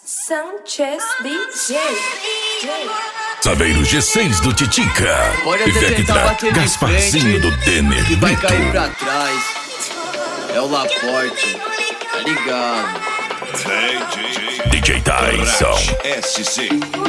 Sanchez DJ. Saveiro G6 do Titica. Pode até tentar Vectra, bater de Gasparzinho do frente, Denner que vai Brito. cair pra trás. É o Laporte, tá ligado? DJ Tyson. SC.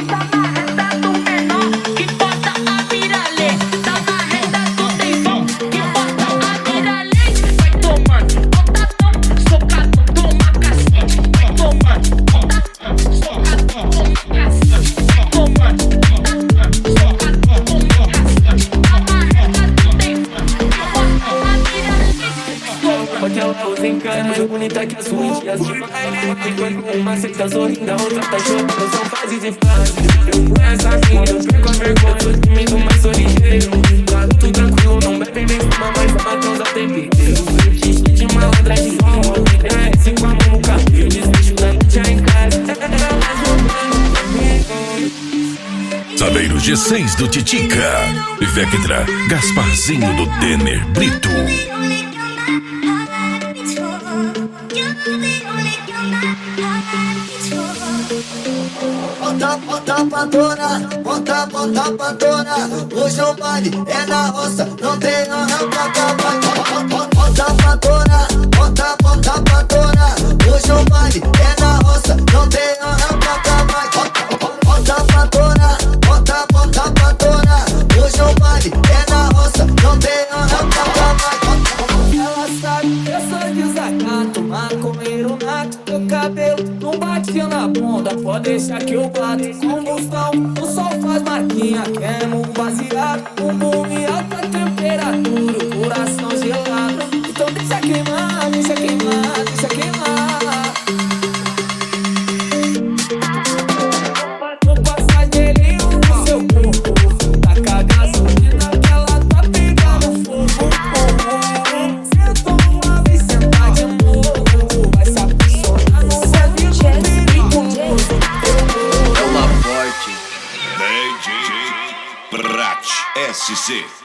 Aquela usa encana, mais bonita que a sua. E assim vai, enquanto uma cê tá sorrindo, a outra tá chorando. São fases de fase. Eu conheço a mina, eu perco a vergonha. Sou tímido, mas sou ligeiro. Garoto tranquilo, não bebe nem fuma, mas vai matar os tempero. Xixi de malandra de sol. É, se com a mão no cabelo. Desbicho da noite em casa. Ela jogando comigo. Saveiro G6 do Titica. Vectra, Gasparzinho do Denner Brito. Bota pra dona, bota pra dona. Hoje o baile é na roça, não tem hora pra acabar. Bota pra dona, bota pra dona. Hoje o baile é na roça, não tem hora pra acabar. Bota pra dona, bota pra dona. Hoje o baile é na roça, não tem hora pra acabar. Ela sabe, eu sou desacato, maconheiro nato. Teu cabelo não batia na bunda, pode deixar que eu bato. Combustão, o sol faz marquinha, queima um baseado. Um boom em alta temperatura, o coração gelado. Então deixa queimar, deixa queimar, deixa queimar. Vou passar gelinho no seu corpo, taca gasolina que ela tá pegando fogo. Senta uma vez, senta de novo, vai se apaixonar no Sanchez DJ. É o Laporte. DJ Prat SC.